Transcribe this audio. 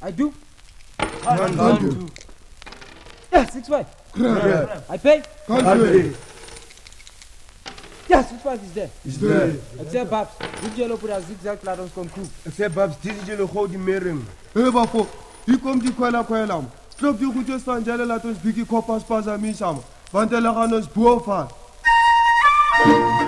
I do. Can't do. Yeah, 6-5. Grab. I pay. Can't pay. Yeah, 6-5 is there. Is there. Except Babs. Dit yellow put a zigzag platons kon crew. Except Babs, dit is jullie gouden mering. Hé, bafo. Hier komt die kwela. Klop die goedjes van Jelle, laat ons biggie koppas pas aan mij samen. Want hij lag aan ons boven.